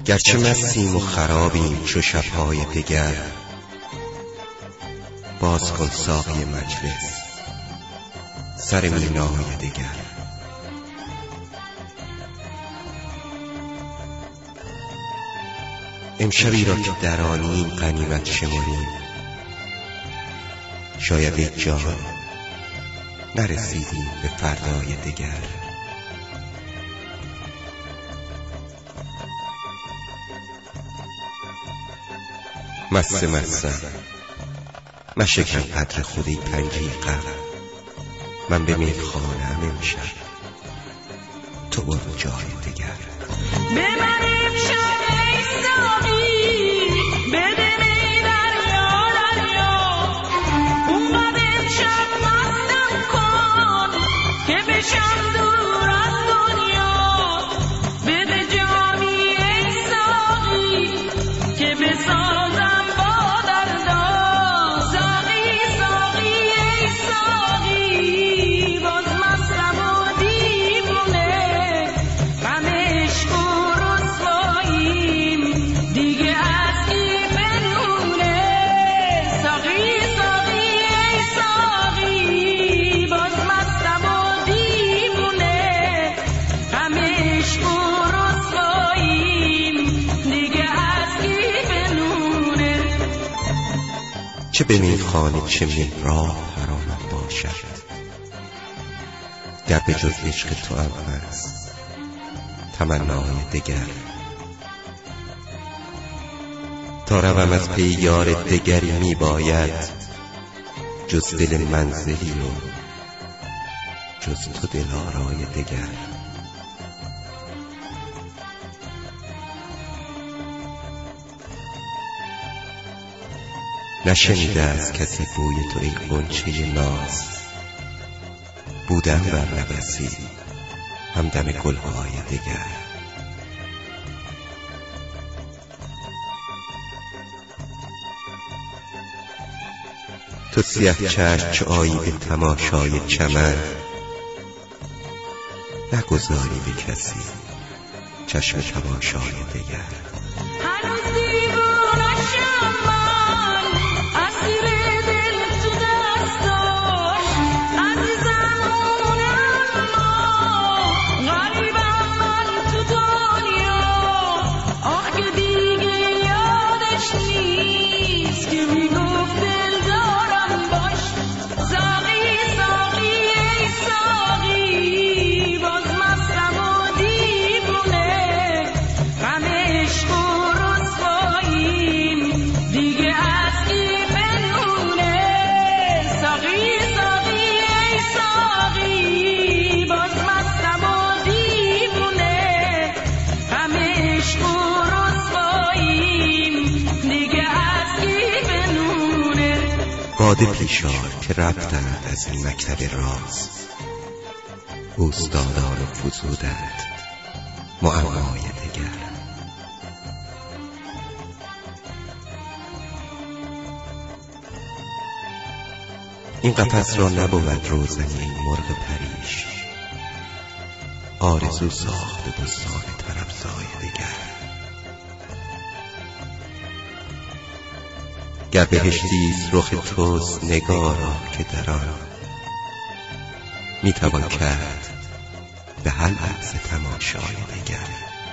گرچه مستیم و خرابیم چو شب‌های دگر، باز کن ساقی مجلس سر مینای دگر. امشبی را که درانیم غنیمت شمریم، شاید ای جان نرسیدیم به فردای دگر. مستم مشکن قدر خودی پنجه غم، من به میخانه‌ام امشب، تو برو جای دگر. ببریم شب ای ساقی، بده می دریا دریا، اومد امشب مستم کن که بشم دور از دنیا. بده جامی ای ساقی که بسازم با دردا. ساقی ساقی ای ساقی، باز مستم و دیوونه، غم عشق و رسواییم دیگه از کی بنونه. ساقی ساقی ای ساقی، باز مستم و دیوونه، غم عشق و رسواییم دیگه از کی بنونه. چه به میخانه چه محراب حرامت باشد، گر به جز عشق تو هم هست تمنای دگر. تا روم از پی یار دگری می باید، جز دل منزلی و جز تو دلارای دگر. نشنیده از کسی بوی تو ای غنچه ناز، بودم بر نبسی همدم گلهای دگر. تو سیه چشم چو آیی به تماشای چمن، نگذاری به کسی چشم تماشای دگر. هنوز دیوانه‌شم من، اسیر دل تو دستاش، عزیزم اونم ما، غریبم من تو دنیا. آخ که دیگه یادش نیست که میگفت دل دارم باش. ساقی ساقی ای ساقی، باز مستم و دیوونه، غم عشق و رسواییم دیگه از کی بنونه. ساقی ساقی ای ساقی، باز مستم و دیوونه، غم عشق و رسواییم دیگه از کی بنونه. باده پیشار که رفتند از این مکتب راز، اوستادان فزودند معمای دگر. این قفس را نبود روزنی ای مرغ پریش، آرزو ساخته بستان طربزای دگر. گر بهشتیست رخ توست نگارا که در آن، میتوان کرد به هر لحظه تماشای دگر.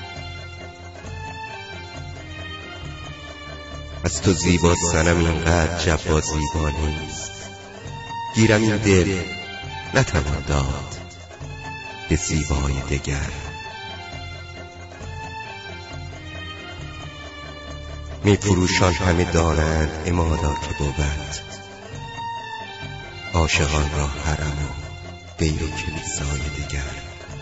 از تو زیبا صنم اینقدر جبا زیبا نیست، گیرم این دل نتوان داد به زیبای دگر. می فروشان همه دانند امادا که بود، عاشقان را حرم و دیر و کلیسای دگر.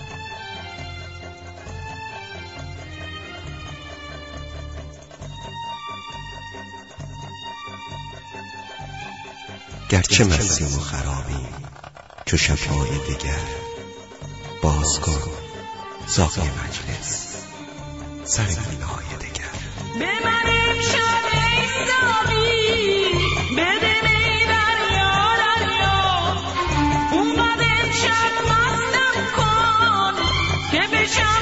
گرچه مستیم و خرابیم چو شب‌های دگر، باز کن ساقی مجلس سر مینای دگر. ببریم شب ای ساقی، بده می دریا دریا، اومد امشب مستم کن که بشم